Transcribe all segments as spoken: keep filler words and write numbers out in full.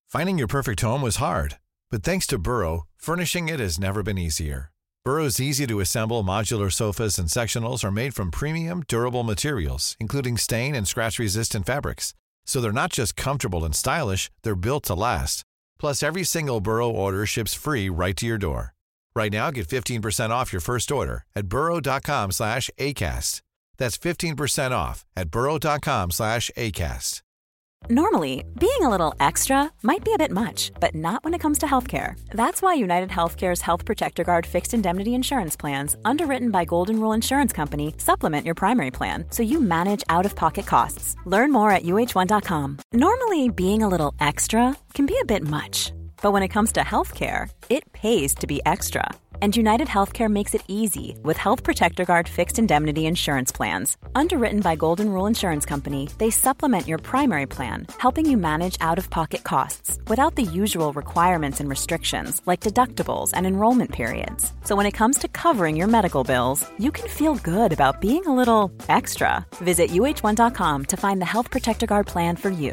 Finding your perfect home was hard, but thanks to Burrow, furnishing it has never been easier. Burrow's easy-to-assemble modular sofas and sectionals are made from premium, durable materials, including stain and scratch-resistant fabrics. So they're not just comfortable and stylish, they're built to last. Plus, every single Burrow order ships free right to your door. Right now, get fifteen percent off your first order at burrow.com slash ACAST. That's fifteen percent off at burrow.com slash ACAST. Normally, being a little extra might be a bit much, but not when it comes to healthcare. That's why United Healthcare's Health Protector Guard fixed indemnity insurance plans, underwritten by Golden Rule Insurance Company, supplement your primary plan so you manage out-of-pocket costs. Learn more at U H one dot com. Normally, being a little extra can be a bit much, but when it comes to healthcare, it pays to be extra. And United Healthcare makes it easy with Health Protector Guard fixed indemnity insurance plans. Underwritten by Golden Rule Insurance Company, they supplement your primary plan, helping you manage out-of-pocket costs without the usual requirements and restrictions like deductibles and enrollment periods. So when it comes to covering your medical bills, you can feel good about being a little extra. Visit U H one dot com to find the Health Protector Guard plan for you.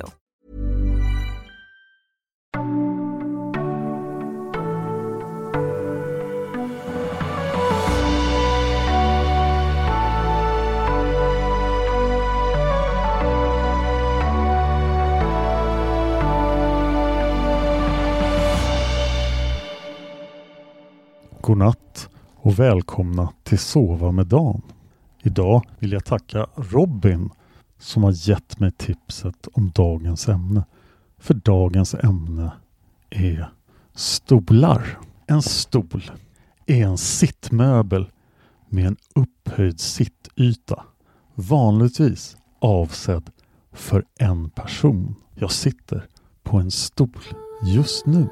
Godnatt och välkomna till Sova med Dan. Idag vill jag tacka Robin som har gett mig tipset om dagens ämne. För dagens ämne är stolar. En stol är en sittmöbel med en upphöjd sittyta. Vanligtvis avsedd för en person. Jag sitter på en stol just nu.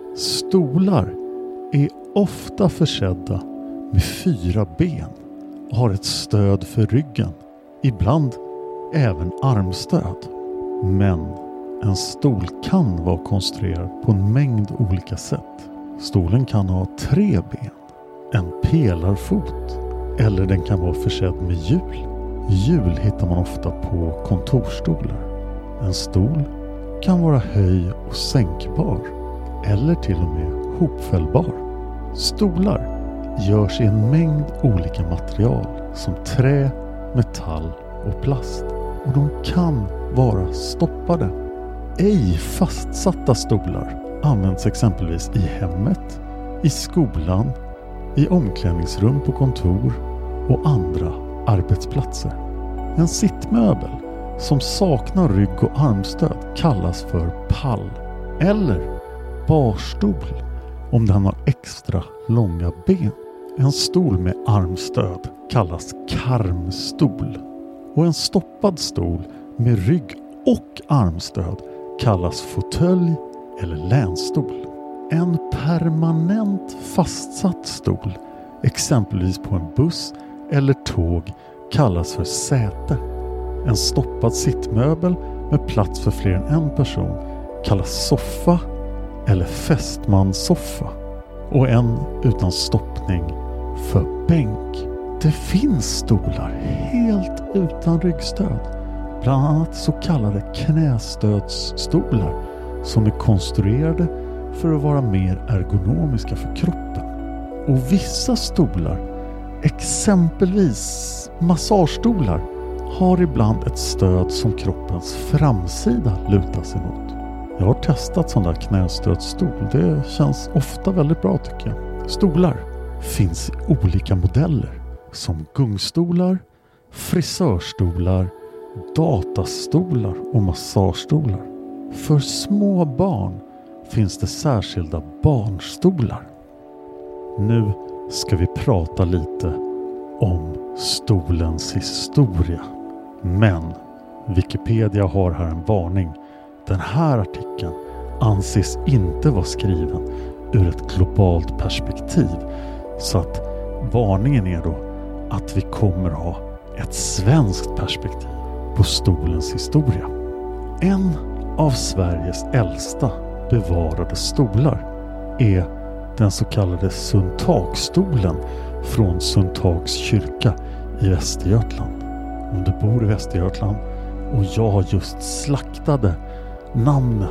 Stolar är ofta försedda med fyra ben och har ett stöd för ryggen, ibland även armstöd. Men en stol kan vara konstruerad på en mängd olika sätt. Stolen kan ha tre ben, en pelarfot eller den kan vara försedd med hjul. Hjul hittar man ofta på kontorstolar. En stol kan vara höj- och sänkbar eller till och med hopfällbar. Stolar görs i en mängd olika material som trä, metall och plast. Och de kan vara stoppade. Ej fastsatta stolar används exempelvis i hemmet, i skolan, i omklädningsrum på kontor och andra arbetsplatser. En sittmöbel som saknar rygg och armstöd kallas för pall eller barstol om den har extra långa ben. En stol med armstöd kallas karmstol. Och en stoppad stol med rygg och armstöd kallas fåtölj eller länstol. En permanent fastsatt stol, exempelvis på en buss eller tåg, kallas för säte. En stoppad sittmöbel med plats för fler än en person kallas soffa eller fästmanssoffa. Och en utan stoppning för bänk. Det finns stolar helt utan ryggstöd. Bland annat så kallade knästödsstolar som är konstruerade för att vara mer ergonomiska för kroppen. Och vissa stolar, exempelvis massagestolar, har ibland ett stöd som kroppens framsida lutar sig mot. Jag har testat sån där knästödsstol. Det känns ofta väldigt bra tycker jag. Stolar finns i olika modeller som gungstolar, frisörstolar, datastolar och massagestolar. För små barn finns det särskilda barnstolar. Nu ska vi prata lite om stolens historia. Men Wikipedia har här en varning. Den här artikeln anses inte vara skriven ur ett globalt perspektiv. Så att varningen är då att vi kommer ha ett svenskt perspektiv på stolens historia. En av Sveriges äldsta bevarade stolar är den så kallade Sundtagsstolen från Sundtags kyrka i Västergötland. Om du bor i Västergötland och jag just slaktade namnet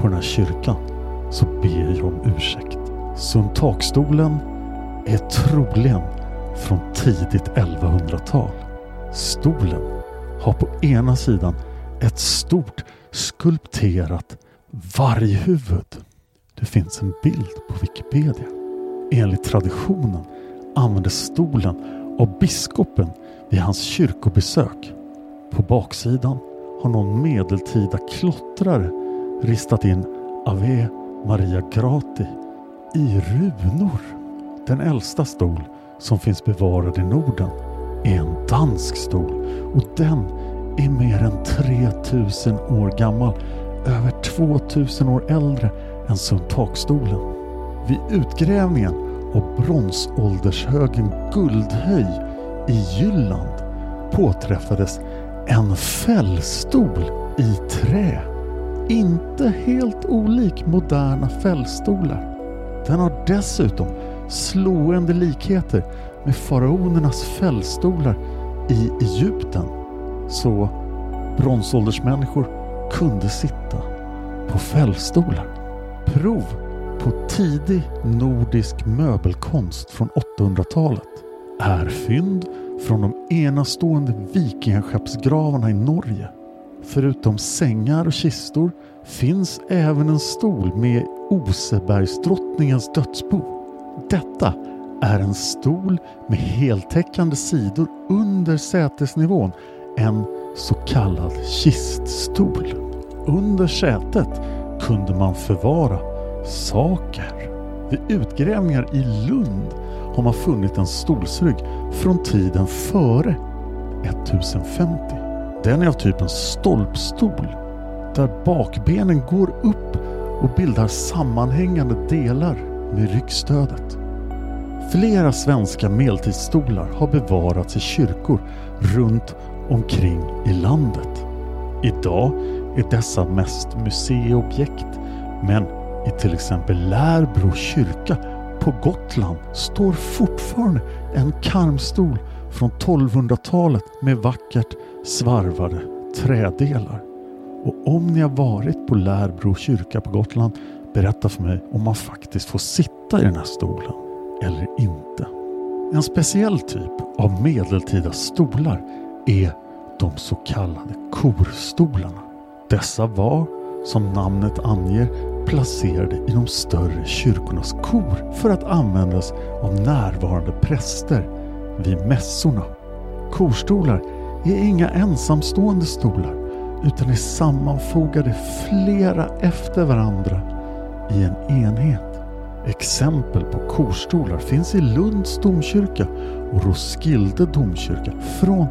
på den här kyrkan så ber jag om ursäkt. Sundtakstolen är troligen från tidigt elvahundratal. Stolen har på ena sidan ett stort skulpterat varghuvud. Det finns en bild på Wikipedia. Enligt traditionen användes stolen av biskopen vid hans kyrkobesök. På baksidan har någon medeltida klottrare ristat in Ave Maria Grati i runor. Den äldsta stol som finns bevarad i Norden är en dansk stol och den är mer än tre tusen år gammal, över två tusen år äldre än Sundtakstolen. Vid utgrävningen av bronsåldershögen Guldhöj i Jylland påträffades en fällstol i trä. Inte helt olik moderna fällstolar. Den har dessutom slående likheter med faraonernas fällstolar i Egypten. Så bronsåldersmänniskor kunde sitta på fällstolar. Prov på tidig nordisk möbelkonst från åttahundratalet är fynd från de enastående vikingaskeppsgravarna i Norge. Förutom sängar och kistor finns även en stol med Osebergsdrottningens dödsbo. Detta är en stol med heltäckande sidor under sätesnivån, en så kallad kiststol. Under sätet kunde man förvara saker. Vid utgrävningar i Lund har man funnit en stolsrygg från tiden före ettusenfemtio. Den är av typen stolpstol, där bakbenen går upp och bildar sammanhängande delar med ryggstödet. Flera svenska medeltidsstolar har bevarats i kyrkor runt omkring i landet. Idag är dessa mest museiobjekt, men i till exempel Lärbro kyrka på Gotland står fortfarande en karmstol från tolvhundratalet med vackert svarvade trädelar. Och om ni har varit på Lärbro kyrka på Gotland, berätta för mig om man faktiskt får sitta i den här stolen eller inte. En speciell typ av medeltida stolar är de så kallade korstolarna. Dessa var, som namnet anger, placerade i de större kyrkornas kor för att användas av närvarande präster vid mässorna. Korstolar är inga ensamstående stolar utan är sammanfogade flera efter varandra i en enhet. Exempel på korstolar finns i Lunds domkyrka och Roskilde domkyrka från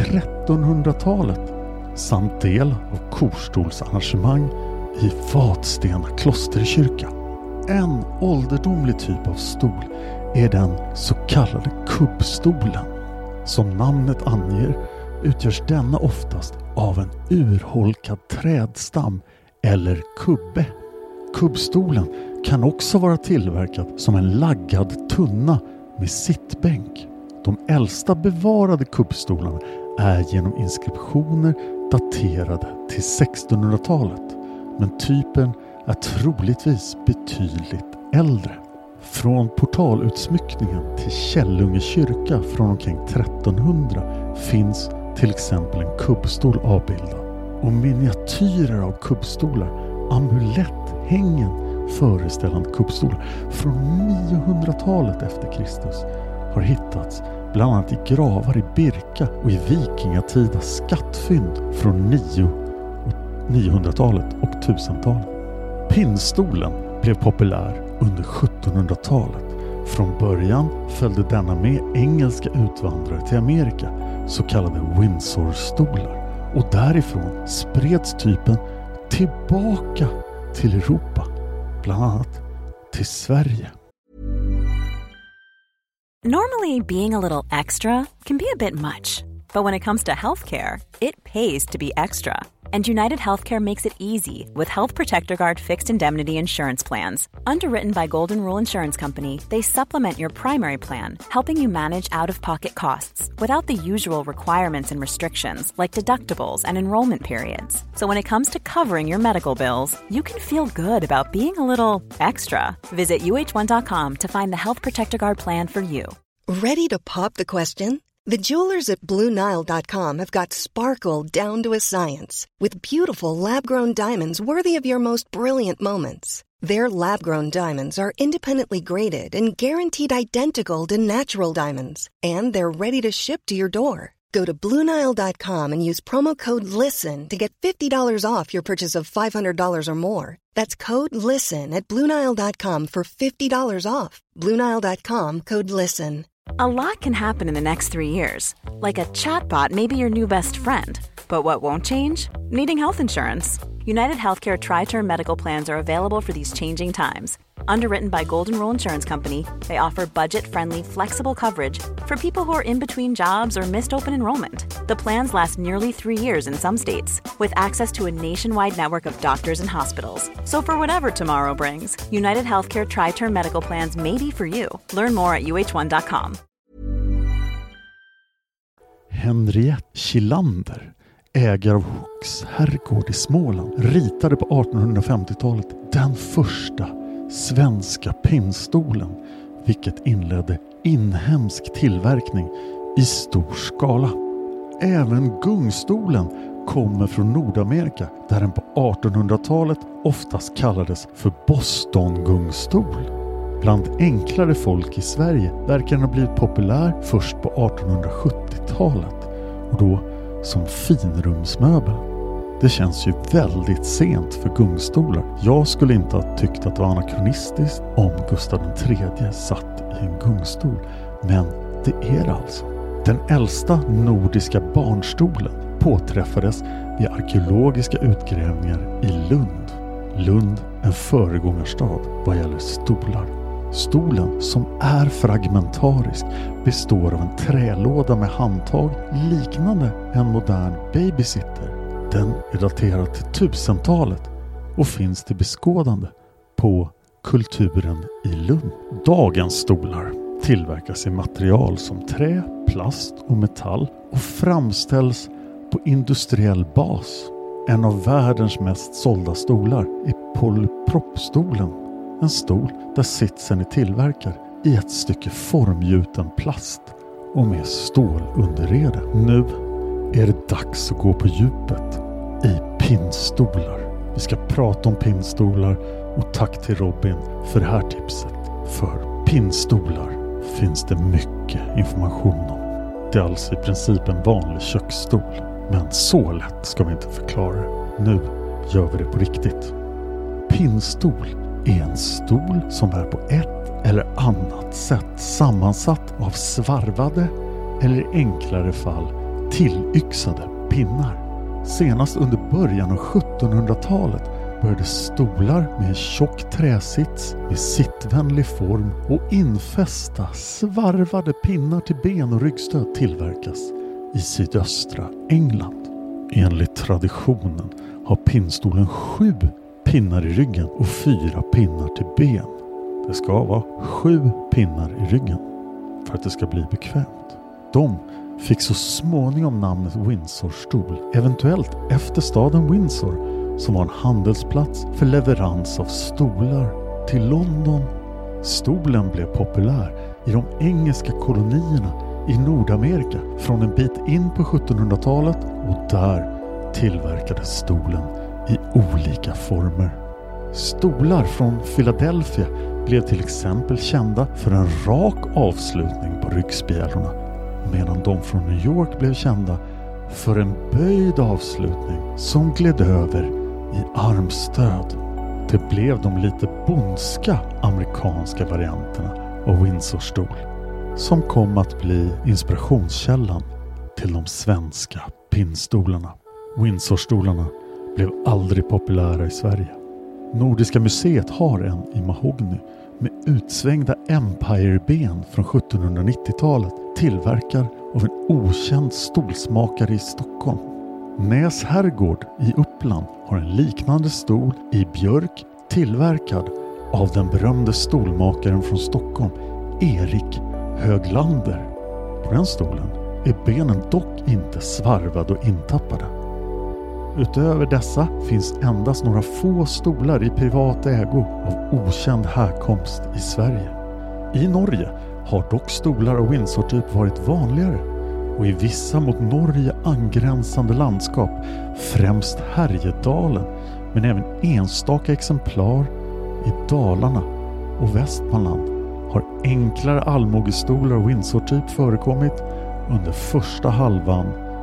trettonhundratalet samt del av korstolsarrangemang i Vadstena klosterkyrka. En ålderdomlig typ av stol är den så kallade kubbstolen. Som namnet anger utgörs denna oftast av en urholkad trädstam eller kubbe. Kubbstolen kan också vara tillverkad som en laggad tunna med sittbänk. De äldsta bevarade kubbstolarna är genom inskriptioner daterade till sextonhundratalet, men typen är troligtvis betydligt äldre. Från portalutsmyckningen till Källunge kyrka från omkring trettonhundra finns till exempel en kubbstol avbildad och miniatyrer av kubbstolar, amuletthängen föreställande kubbstolar från niohundratalet efter Kristus har hittats bland annat i gravar i Birka och i vikingatida skattfynd från niohundratalet och tusentalet. Pinnstolen blev populär under sjuttonhundratalet. Från början följde denna med engelska utvandrare till Amerika, så kallade Windsor-stolar, och därifrån spreds typen tillbaka till Europa, bland annat till Sverige. Normally, being a little extra can be a bit much, but when it comes to healthcare, it pays to be extra. And United Healthcare makes it easy with Health Protector Guard fixed indemnity insurance plans. Underwritten by Golden Rule Insurance Company, they supplement your primary plan, helping you manage out-of-pocket costs without the usual requirements and restrictions like deductibles and enrollment periods. So when it comes to covering your medical bills, you can feel good about being a little extra. Visit U H one dot com to find the Health Protector Guard plan for you. Ready to pop the question? The jewelers at Blue Nile dot com have got sparkle down to a science with beautiful lab-grown diamonds worthy of your most brilliant moments. Their lab-grown diamonds are independently graded and guaranteed identical to natural diamonds, and they're ready to ship to your door. Go to Blue Nile dot com and use promo code LISTEN to get fifty dollars off your purchase of five hundred dollars or more. That's code LISTEN at Blue Nile dot com for fifty dollars off. Blue Nile dot com, code LISTEN. A lot can happen in the next three years. Like a chatbot may be your new best friend. But what won't change? Needing health insurance. United Healthcare Tri-Term Medical Plans are available for these changing times. Underwritten by Golden Rule Insurance Company, they offer budget-friendly, flexible coverage for people who are in between jobs or missed open enrollment. The plans last nearly three years in some states, with access to a nationwide network of doctors and hospitals. So for whatever tomorrow brings, United Healthcare Tri-Term Medical Plans may be for you. Learn more at U H one dot com. Henriette Kilander, ägare av Hooks herrgård i Småland, ritade på artonhundrafemtiotalet den första svenska pinnstolen, vilket inledde inhemsk tillverkning i stor skala. Även gungstolen kommer från Nordamerika, där den på artonhundratalet oftast kallades för Boston-gungstol. Bland enklare folk i Sverige verkar den ha blivit populär först på artonhundrasjuttiotalet, och då som finrumsmöbel. Det känns ju väldigt sent för gungstolar. Jag skulle inte ha tyckt att det var anakronistiskt om Gustav den tredje satt i en gungstol, men det är det alltså. Den äldsta nordiska barnstolen påträffades vid arkeologiska utgrävningar i Lund. Lund, en föregångarstad vad gäller stolar. Stolen, som är fragmentarisk, består av en trälåda med handtag liknande en modern babysitter. Den är daterad till tusentalet och finns till beskådande på Kulturen i Lund. Dagens stolar tillverkas i material som trä, plast och metall och framställs på industriell bas. En av världens mest sålda stolar är polypropstolen. En stol där sitsen är tillverkad i ett stycke formgjuten plast och med stålunderrede. Nu är det dags att gå på djupet i pinnstolar. Vi ska prata om pinnstolar, och tack till Robin för det här tipset. För pinnstolar finns det mycket information om. Det är alltså i princip en vanlig köksstol, men så lätt ska vi inte förklara det. Nu gör vi det på riktigt. Pinnstol är en stol som är på ett eller annat sätt sammansatt av svarvade eller i enklare fall tillyxade pinnar. Senast under början av sjuttonhundratalet började stolar med en tjock träsits med sittvänlig form och infästa svarvade pinnar till ben och ryggstöd tillverkas i sydöstra England. Enligt traditionen har pinnstolen sju pinnar i ryggen och fyra pinnar till ben. Det ska vara sju pinnar i ryggen för att det ska bli bekvämt. De fick så småningom namnet Windsorstol, eventuellt efter staden Windsor, som var en handelsplats för leverans av stolar till London. Stolen blev populär i de engelska kolonierna i Nordamerika från en bit in på sjuttonhundratalet, och där tillverkades stolen i olika former. Stolar från Philadelphia blev till exempel kända för en rak avslutning på ryggspjälorna, medan de från New York blev kända för en böjd avslutning som gled över i armstöd. Det blev de lite bondska amerikanska varianterna av Windsorstol som kom att bli inspirationskällan till de svenska pinnstolarna. Windsorstolarna blev aldrig populära i Sverige. Nordiska museet har en i mahogny med utsvängda Empire-ben från sjuttonhundranittiotalet, tillverkad av en okänd stolsmakare i Stockholm. Näs herrgård i Uppland har en liknande stol i björk tillverkad av den berömde stolmakaren från Stockholm, Erik Höglander. På den stolen är benen dock inte svarvade och intappade. Utöver dessa finns endast några få stolar i privat ägo av okänd härkomst i Sverige. I Norge har dock stolar av Windsor-typ varit vanligare, och i vissa mot Norge angränsande landskap, främst Härjedalen, men även enstaka exemplar i Dalarna och Västmanland, har enklare allmogestolar av Windsor-typ förekommit under första halvan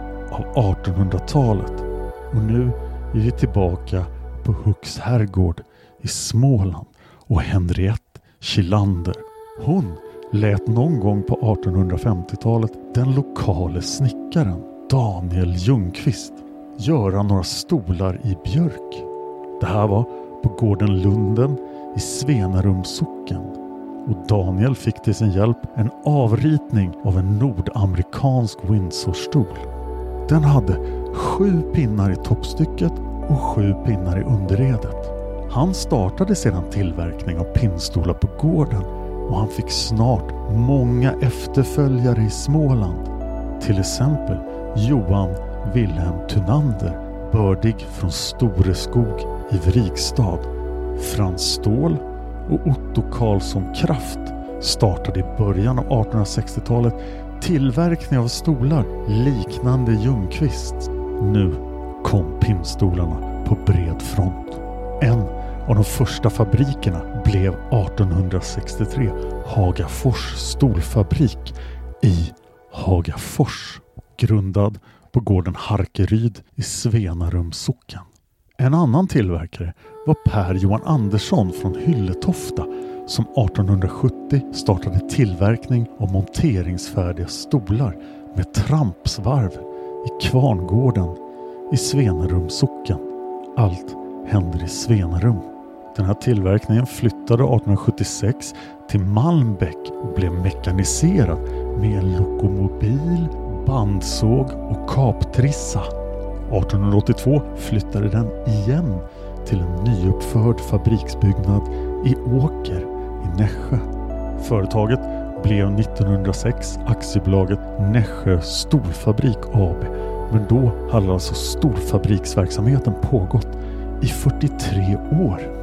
av artonhundratalet. Och nu är vi tillbaka på Hooks herrgård i Småland och Henriette Kilander. Hon lät någon gång på artonhundrafemtiotalet den lokale snickaren Daniel Ljungqvist göra några stolar i björk. Det här var på gården Lunden i Svenarums socken, och Daniel fick till sin hjälp en avritning av en nordamerikansk Windsor-stol. Den hade sju pinnar i toppstycket och sju pinnar i underredet. Han startade sedan tillverkning av pinnstolar på gården, och han fick snart många efterföljare i Småland. Till exempel Johan Wilhelm Thunander, bördig från Storeskog i Vrigstad. Frans Ståhl och Otto Karlsson Kraft startade i början av artonhundrasextiotalet tillverkning av stolar liknande Ljungqvist. Nu kom pinnstolarna på bred front. En av de första fabrikerna blev artonhundrasextiotre Hagafors stolfabrik i Hagafors, grundad på gården Harkeryd i Svenarums socken. En annan tillverkare var Per Johan Andersson från Hylletofta, som artonhundrasjuttio startade tillverkning av monteringsfärdiga stolar med trampsvarv i Kvarngården i Svenarums socken. Allt händer i Svenarum. Den här tillverkningen flyttade artonhundrasjuttiosex till Malmbäck och blev mekaniserad med en lokomobil, bandsåg och kaptrissa. artonhundraåttiotvå flyttade den igen till en nyuppförd fabriksbyggnad i Åker i Nässjö. Företaget blev nittonhundrasex aktiebolaget Nässjö Stolfabrik A B, men då hade alltså storfabriksverksamheten pågått i fyrtiotre år.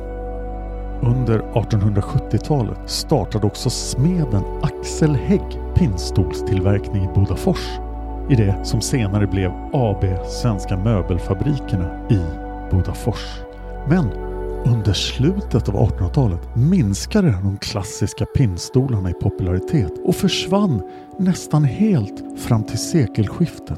Under artonhundrasjuttiotalet startade också smeden Axel Hägg pinnstolstillverkning i Bodafors, i det som senare blev A B Svenska Möbelfabrikerna i Bodafors. Men under slutet av artonhundratalet minskade de klassiska pinnstolarna i popularitet och försvann nästan helt fram till sekelskiftet.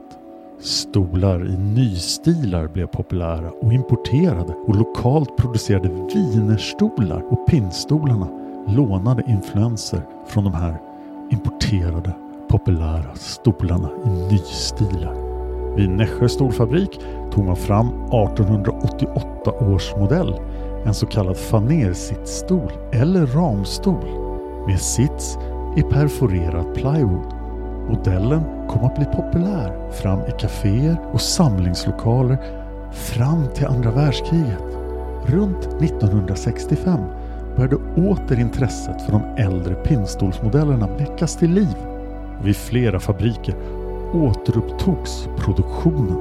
Stolar i nystilar blev populära och importerade, och lokalt producerade vinerstolar och pinnstolarna lånade influenser från de här importerade populära stolarna i nystilar. Vid Nässjö stolfabrik tog man fram artonhundraåttioåtta års modell, en så kallad fanersittstol eller ramstol med sits i perforerad plywood. Modellen kom att bli populär fram i kaféer och samlingslokaler fram till andra världskriget. Runt nittonhundrasextiofem började åter intresset för de äldre pinnstolsmodellerna väckas till liv. Vid flera fabriker återupptogs produktionen.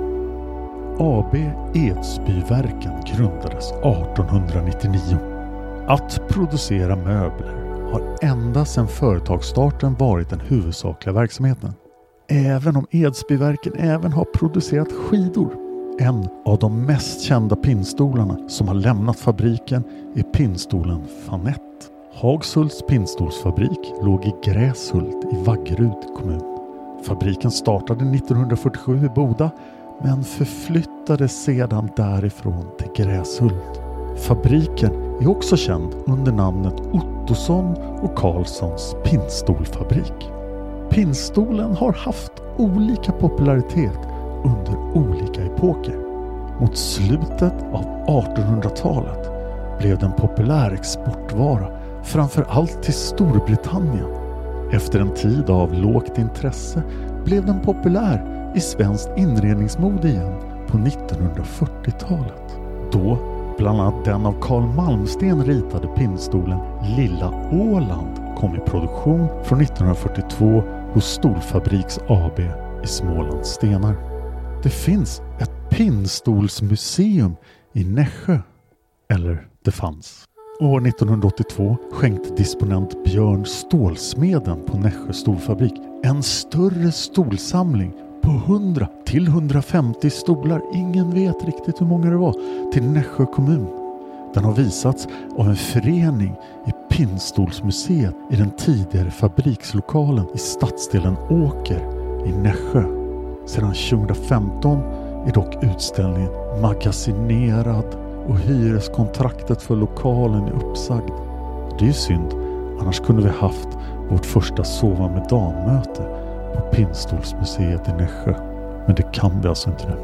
A B Edsbyverken grundades artonhundranittionio. Att producera möbler har ända sedan företagsstarten varit den huvudsakliga verksamheten. Även om Edsbyverken även har producerat skidor. En av de mest kända pinnstolarna som har lämnat fabriken är pinnstolen Fanett. Hagshults pinnstolsfabrik låg i Gräshult i Vaggeryd kommun. Fabriken startade nittonhundrafyrtiosju i Boda, men förflyttades sedan därifrån till Gräshult. Fabriken är också känd under namnet Ottosson och Karlssons pinnstolfabrik. Pinnstolen har haft olika popularitet under olika epoker. Mot slutet av artonhundratalet blev den populär exportvara, framför allt till Storbritannien. Efter en tid av lågt intresse blev den populär i svenskt inredningsmode igen på nittonhundrafyrtiotalet. Då bland annat den av Carl Malmsten ritade pinnstolen Lilla Åland kom i produktion från nittonhundrafyrtiotvå hos Stolfabriks A B i Smålands Stenar. Det finns ett pinnstolsmuseum i Nässjö. Eller det fanns. År nittonhundraåttiotvå skänkte disponent Björn Stålsmeden på Nässjö Stolfabrik en större stolsamling på hundra till hundrafemtio stolar. Ingen vet riktigt hur många det var, till Nässjö kommun. Den har visats av en förening i Pinnstolsmuseet i den tidigare fabrikslokalen i stadsdelen Åker i Nässjö. Sedan tjugohundrafemton är dock utställningen magasinerad och hyreskontraktet för lokalen är uppsagd. Det är ju synd, annars kunde vi haft vårt första sova med dammöte på Pinnstolsmuseet i Nässjö. Men det kan vi alltså inte nu.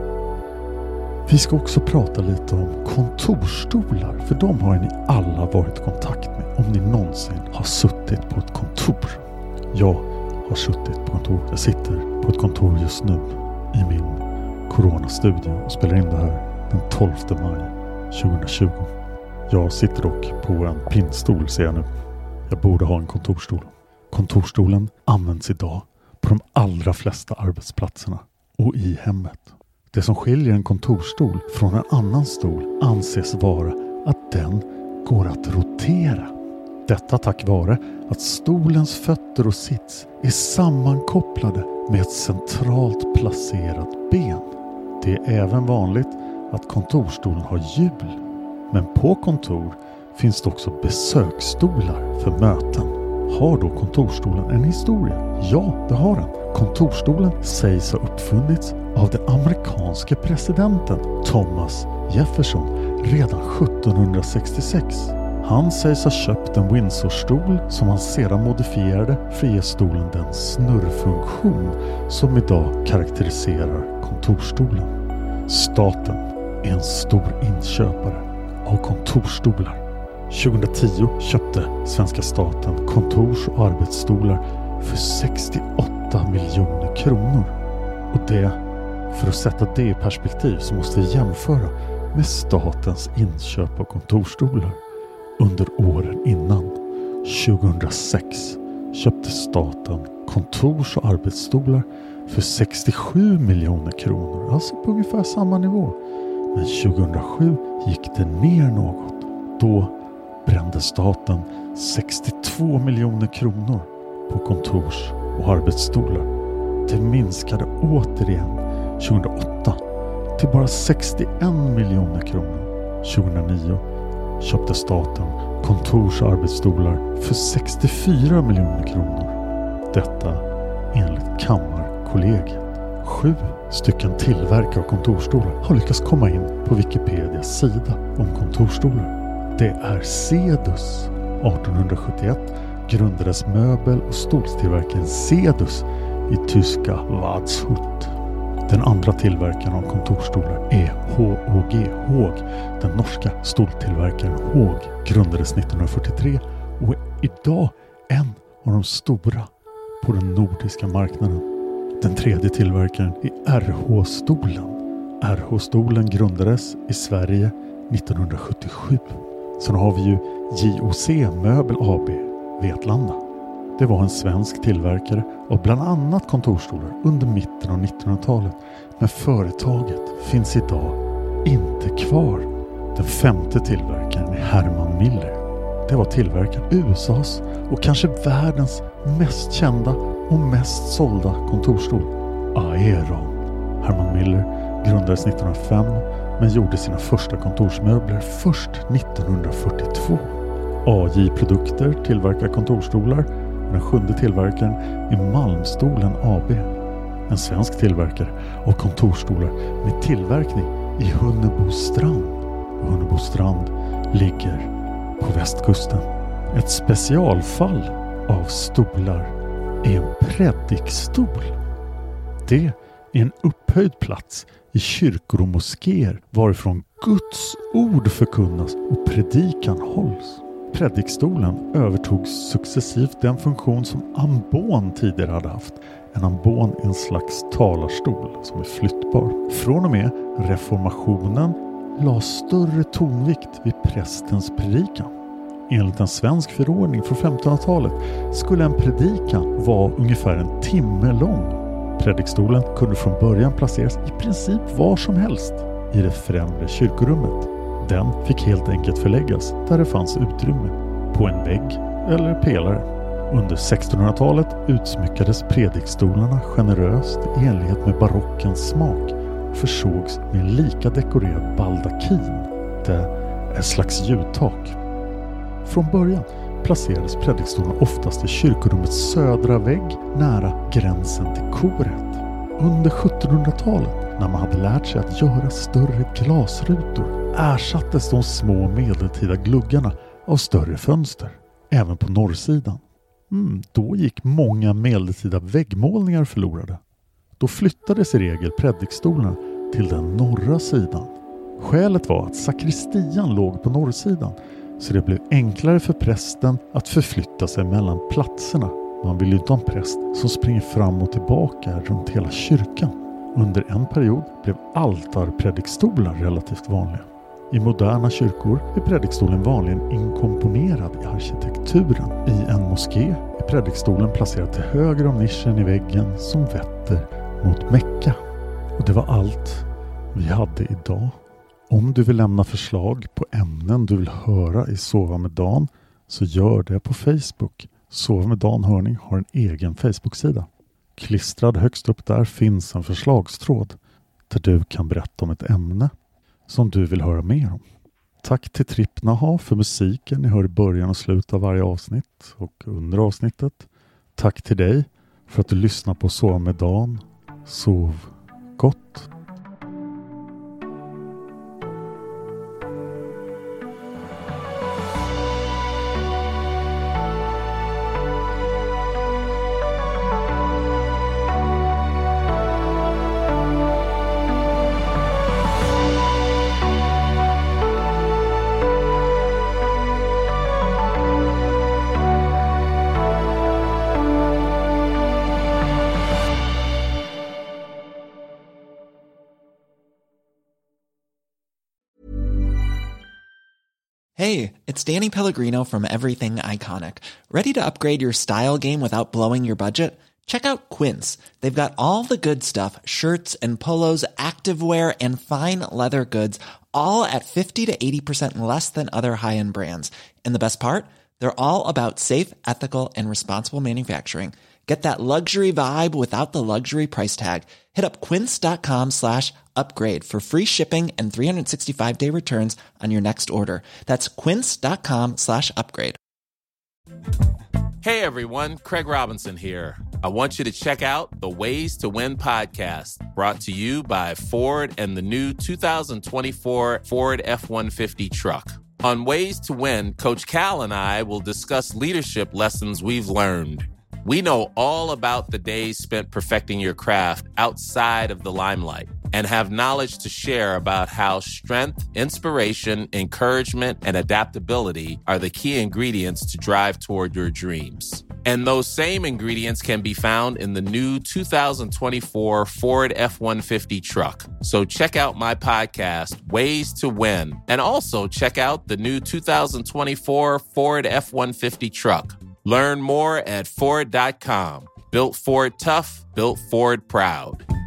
Vi ska också prata lite om kontorstolar, för de har ni alla varit i kontakt med om ni någonsin har suttit på ett kontor. Jag har suttit på kontor. Jag sitter på ett kontor just nu i min coronastudio och spelar in det här den tolfte maj tjugohundratjugo. Jag sitter dock på en pinnstol, ser jag nu. Jag borde ha en kontorstol. Kontorstolen används idag på de allra flesta arbetsplatserna och i hemmet. Det som skiljer en kontorstol från en annan stol anses vara att den går att rotera. Detta tack vare att stolens fötter och sits är sammankopplade med ett centralt placerat ben. Det är även vanligt att kontorstolen har hjul. Men på kontor finns det också besöksstolar för möten. Har då kontorstolen en historia? Ja, det har den. Kontorstolen sägs ha uppfunnits av den amerikanske presidenten Thomas Jefferson redan sjuttonhundrasextiosex. Han sägs ha köpt en Windsorstol som han sedan modifierade för att ge stolen den snurrfunktion som idag karaktäriserar kontorstolen. Staten är en stor inköpare av kontorstolar. tjugohundratio köpte svenska staten kontors- och arbetsstolar för sextioåtta miljoner kronor. Och det, för att sätta det i perspektiv, så måste vi jämföra med statens inköp av kontorstolar under åren innan. tjugohundrasex köpte staten kontors- och arbetsstolar för sextiosju miljoner kronor, alltså på ungefär samma nivå. Men tjugohundrasju gick det ner något. Då brände staten sextiotvå miljoner kronor på kontors- och arbetsstolar. Det minskade återigen tjugohundraåtta till bara sextioen miljoner kronor. tjugohundranio köpte staten kontors- och arbetsstolar för sextiofyra miljoner kronor. Detta enligt Kammarkollegiet. Sju stycken tillverkare av kontorstolar har lyckats komma in på Wikipedias sida om kontorstolar. Det är Cedus. artonhundrasjuttioett grundades möbel- och stolstillverkaren Cedus i tyska Vadshut. Den andra tillverkaren av kontorstolar är H O G Haag. Den norska stoltillverkaren Haag grundades nittonhundrafyrtiotre och är idag en av de stora på den nordiska marknaden. Den tredje tillverkaren är R H-stolen. R H-stolen grundades i Sverige nittonhundrasjuttiosju. Sen har vi ju J O C Möbel A B, Vetlanda. Det var en svensk tillverkare av bland annat kontorstolar under mitten av nittonhundratalet. Men företaget finns idag inte kvar. Den femte tillverkaren är Herman Miller. Det var tillverkaren U S A:s och kanske världens mest kända och mest sålda kontorstol, Aeron. Herman Miller grundades nittonhundrafem men gjorde sina första kontorsmöbler först nittonhundrafyrtiotvå. A J Produkter tillverkar kontorstolar och den sjunde tillverkaren är Malmstolen A B. En svensk tillverkare av kontorstolar med tillverkning i Hunnebostrand. Och Hunnebostrand ligger på västkusten. Ett specialfall av stolar är en predikstol. Det är en upphöjd plats i kyrkor och moskéer varifrån Guds ord förkunnas och predikan hålls. Predikstolen övertog successivt den funktion som ambon tidigare hade haft. En ambon är en slags talarstol som är flyttbar. Från och med reformationen la större tonvikt vid prästens predikan. Enligt en svensk förordning från femtonhundratalet skulle en predikan vara ungefär en timme lång. Predikstolen kunde från början placeras i princip var som helst i det främre kyrkorummet. Den fick helt enkelt förläggas där det fanns utrymme, på en vägg eller pelare. Under sextonhundratalet utsmyckades predikstolarna generöst i enlighet med barockens smak och försågs med en lika dekorerad baldakin. Det är ett slags ljudtak. Från början placerades predikstolarna oftast i kyrkorummets södra vägg nära gränsen till koret. Under sjuttonhundratalet, när man hade lärt sig att göra större glasrutor, ersattes de små medeltida gluggarna av större fönster, även på norrsidan. Mm, då gick många medeltida väggmålningar förlorade. Då flyttades i regel predikstolarna till den norra sidan. Skälet var att sakristian låg på norrsidan, så det blev enklare för prästen att förflytta sig mellan platserna. Man vill ju inte ha en präst som springer fram och tillbaka runt hela kyrkan. Under en period blev altarpredikstolar relativt vanliga. I moderna kyrkor är predikstolen vanligen inkomponerad i arkitekturen. I en moské är predikstolen placerad till höger om nischen i väggen som vetter mot Mecka. Och det var allt vi hade idag. Om du vill lämna förslag på ämnen du vill höra i Sova med Dan, så gör det på Facebook. Sova med Dan Hörning har en egen Facebook-sida. Klistrad högst upp där finns en förslagstråd där du kan berätta om ett ämne som du vill höra mer om. Tack till Tripp Naha för musiken ni hör i början och slutet av varje avsnitt och under avsnittet. Tack till dig för att du lyssnar på Sova med Dan. Sov gott. Hey, it's Danny Pellegrino from Everything Iconic. Ready to upgrade your style game without blowing your budget? Check out Quince. They've got all the good stuff, shirts and polos, activewear, and fine leather goods, all at fifty to eighty percent less than other high-end brands. And the best part? They're all about safe, ethical, and responsible manufacturing. Get that luxury vibe without the luxury price tag. Hit up quince.com slash upgrade for free shipping and three sixty-five day returns on your next order. That's quince.com slash upgrade. Hey everyone, Craig Robinson here. I want you to check out the Ways to Win podcast, brought to you by Ford and the new two thousand twenty-four Ford F one fifty truck. On Ways to Win, Coach Cal and I will discuss leadership lessons we've learned. We know all about the days spent perfecting your craft outside of the limelight and have knowledge to share about how strength, inspiration, encouragement, and adaptability are the key ingredients to drive toward your dreams. And those same ingredients can be found in the new two thousand twenty-four Ford F one fifty truck. So check out my podcast, Ways to Win, and also check out the new two thousand twenty-four Ford F one fifty truck. Learn more at Ford dot com. Built Ford tough, built Ford proud.